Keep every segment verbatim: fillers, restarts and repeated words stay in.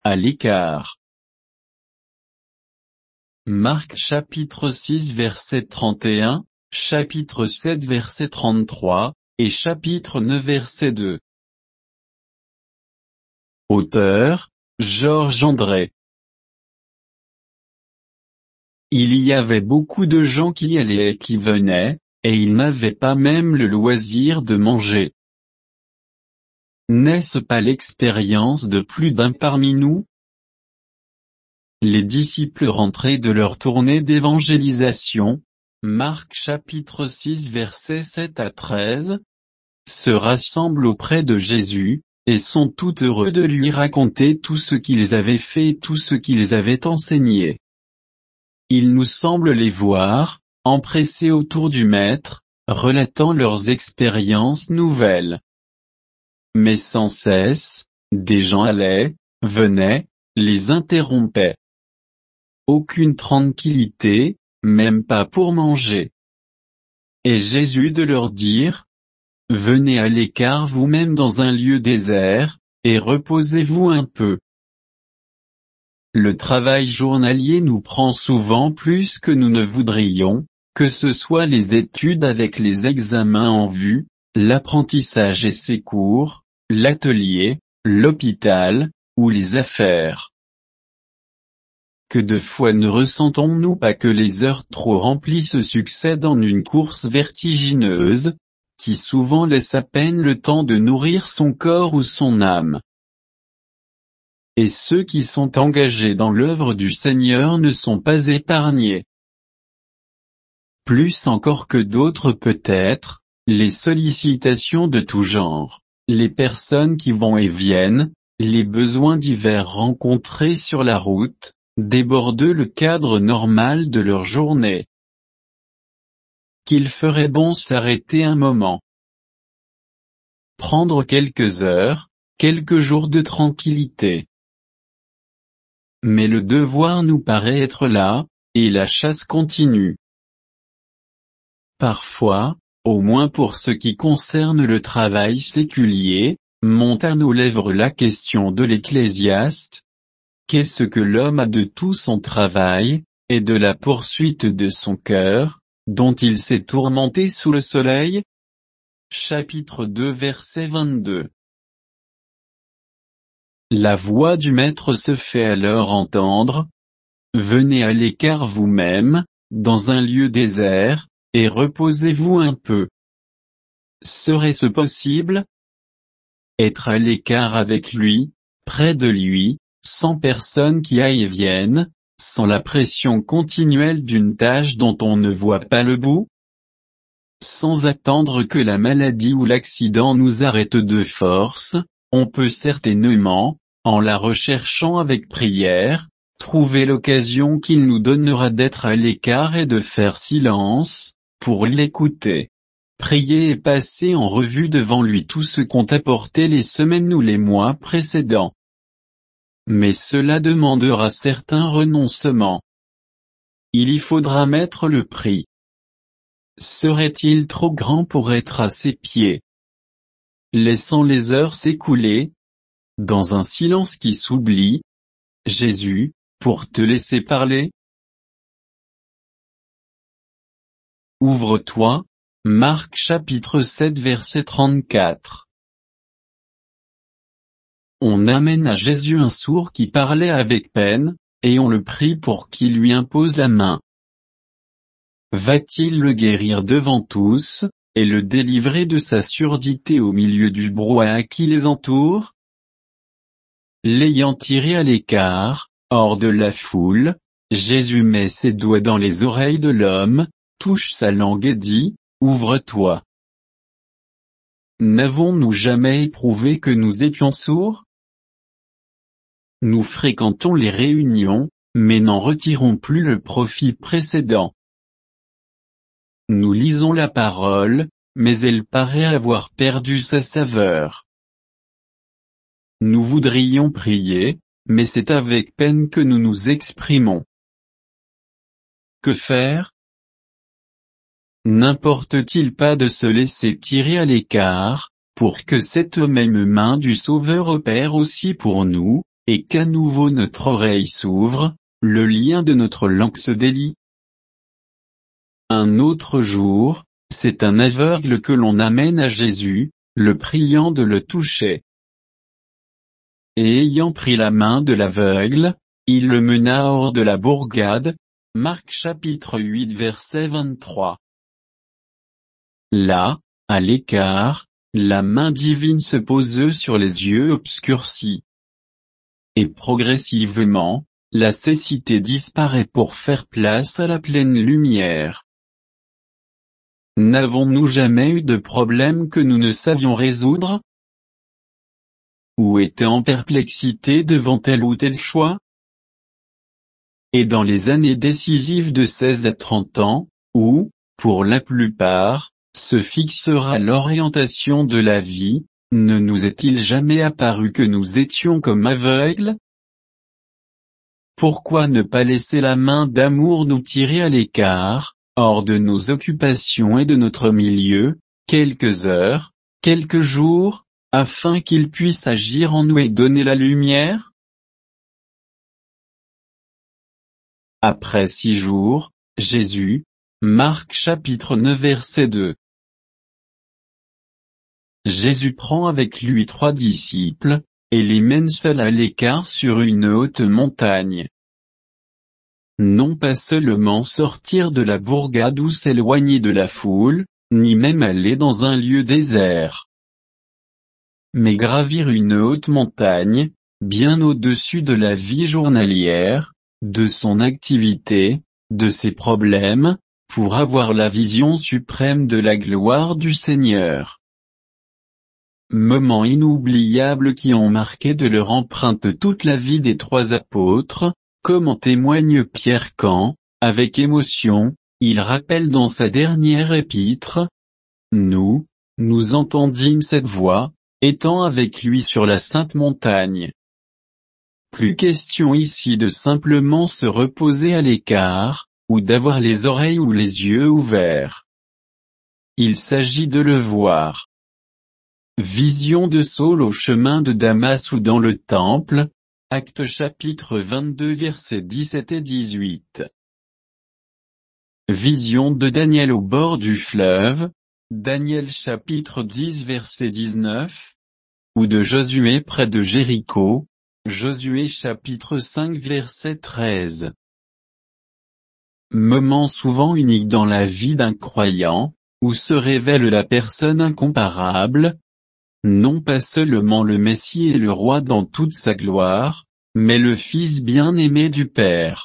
à l'écart. Marc chapitre six verset trente et un, chapitre sept verset trente-trois, et chapitre neuf verset deux. Auteur, Georges André. Il y avait beaucoup de gens qui allaient et qui venaient, et ils n'avaient pas même le loisir de manger. N'est-ce pas l'expérience de plus d'un parmi nous? Les disciples rentrés de leur tournée d'évangélisation, Marc chapitre six versets sept à treize, se rassemblent auprès de Jésus, et sont tout heureux de lui raconter tout ce qu'ils avaient fait et tout ce qu'ils avaient enseigné. Il nous semble les voir, empressés autour du Maître, relatant leurs expériences nouvelles. Mais sans cesse, des gens allaient, venaient, les interrompaient. Aucune tranquillité, même pas pour manger. Et Jésus de leur dire, « Venez à l'écart vous-même dans un lieu désert, et reposez-vous un peu. » Le travail journalier nous prend souvent plus que nous ne voudrions, que ce soit les études avec les examens en vue, l'apprentissage et ses cours, l'atelier, l'hôpital, ou les affaires. Que de fois ne ressentons-nous pas que les heures trop remplies se succèdent en une course vertigineuse, qui souvent laisse à peine le temps de nourrir son corps ou son âme. Et ceux qui sont engagés dans l'œuvre du Seigneur ne sont pas épargnés. Plus encore que d'autres peut-être, les sollicitations de tout genre, les personnes qui vont et viennent, les besoins divers rencontrés sur la route, débordent le cadre normal de leur journée. Qu'il ferait bon s'arrêter un moment. Prendre quelques heures, quelques jours de tranquillité. Mais le devoir nous paraît être là, et la chasse continue. Parfois, au moins pour ce qui concerne le travail séculier, monte à nos lèvres la question de l'Ecclésiaste. Qu'est-ce que l'homme a de tout son travail, et de la poursuite de son cœur, dont il s'est tourmenté sous le soleil? Chapitre deux verset vingt-deux. La voix du Maître se fait alors entendre. Venez à l'écart vous-même, dans un lieu désert, et reposez-vous un peu. Serait-ce possible? Être à l'écart avec lui, près de lui, sans personne qui aille et vienne, sans la pression continuelle d'une tâche dont on ne voit pas le bout? Sans attendre que la maladie ou l'accident nous arrête de force, on peut certainement, en la recherchant avec prière, trouver l'occasion qu'il nous donnera d'être à l'écart et de faire silence, pour l'écouter. Prier et passer en revue devant lui tout ce qu'ont apporté les semaines ou les mois précédents. Mais cela demandera certains renoncements. Il y faudra mettre le prix. Serait-il trop grand pour être à ses pieds? Laissant les heures s'écouler, dans un silence qui s'oublie, Jésus, pour te laisser parler? Ouvre-toi, Marc chapitre sept verset trente-quatre. On amène à Jésus un sourd qui parlait avec peine, et on le prie pour qu'il lui impose la main. Va-t-il le guérir devant tous, et le délivrer de sa surdité au milieu du brouhaha qui les entoure? L'ayant tiré à l'écart, hors de la foule, Jésus met ses doigts dans les oreilles de l'homme, touche sa langue et dit, « Ouvre-toi ». N'avons-nous jamais éprouvé que nous étions sourds? Nous fréquentons les réunions, mais n'en retirons plus le profit précédent. Nous lisons la parole, mais elle paraît avoir perdu sa saveur. Nous voudrions prier, mais c'est avec peine que nous nous exprimons. Que faire? N'importe-t-il pas de se laisser tirer à l'écart, pour que cette même main du Sauveur opère aussi pour nous, et qu'à nouveau notre oreille s'ouvre, le lien de notre langue se délie. Un autre jour, c'est un aveugle que l'on amène à Jésus, le priant de le toucher. Et ayant pris la main de l'aveugle, il le mena hors de la bourgade. Marc chapitre huit verset vingt-trois. Là, à l'écart, la main divine se pose sur les yeux obscurcis. Et progressivement, la cécité disparaît pour faire place à la pleine lumière. N'avons-nous jamais eu de problème que nous ne savions résoudre? Ou été en perplexité devant tel ou tel choix? Et dans les années décisives de seize à trente ans, où, pour la plupart, se fixera l'orientation de la vie, ne nous est-il jamais apparu que nous étions comme aveugles? Pourquoi ne pas laisser la main d'amour nous tirer à l'écart, hors de nos occupations et de notre milieu, quelques heures, quelques jours, afin qu'il puisse agir en nous et donner la lumière? Après six jours, Jésus, Marc chapitre neuf verset deux. Jésus prend avec lui trois disciples, et les mène seuls à l'écart sur une haute montagne. Non pas seulement sortir de la bourgade ou s'éloigner de la foule, ni même aller dans un lieu désert, mais gravir une haute montagne, bien au-dessus de la vie journalière, de son activité, de ses problèmes, pour avoir la vision suprême de la gloire du Seigneur. Moments inoubliables qui ont marqué de leur empreinte toute la vie des trois apôtres, comme en témoigne Pierre quand, avec émotion, il rappelle dans sa dernière épître: « Nous, nous entendîmes cette voix, étant avec lui sur la sainte montagne. » Plus question ici de simplement se reposer à l'écart, ou d'avoir les oreilles ou les yeux ouverts. Il s'agit de le voir. Vision de Saul au chemin de Damas ou dans le temple, Actes chapitre vingt-deux versets dix-sept et dix-huit. Vision de Daniel au bord du fleuve, Daniel chapitre dix verset dix-neuf, ou de Josué près de Jéricho, Josué chapitre cinq verset treize. Moment souvent unique dans la vie d'un croyant, où se révèle la personne incomparable, non pas seulement le Messie et le Roi dans toute sa gloire, mais le Fils bien-aimé du Père.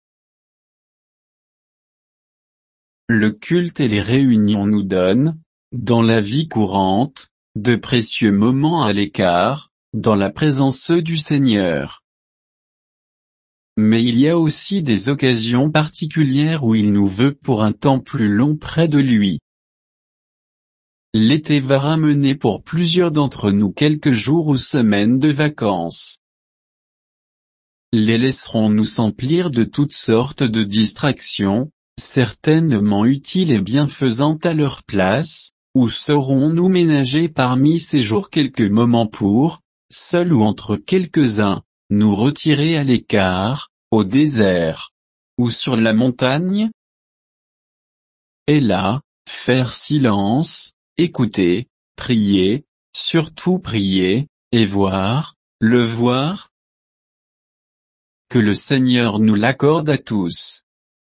Le culte et les réunions nous donnent, dans la vie courante, de précieux moments à l'écart, dans la présence du Seigneur. Mais il y a aussi des occasions particulières où il nous veut pour un temps plus long près de lui. L'été va ramener pour plusieurs d'entre nous quelques jours ou semaines de vacances. Les laisserons-nous s'emplir de toutes sortes de distractions, certainement utiles et bienfaisantes à leur place, ou saurons-nous ménager parmi ces jours quelques moments pour, seuls ou entre quelques-uns, nous retirer à l'écart, au désert, ou sur la montagne? Et là, faire silence, écouter, prier, surtout prier, et voir, le voir? Que le Seigneur nous l'accorde à tous.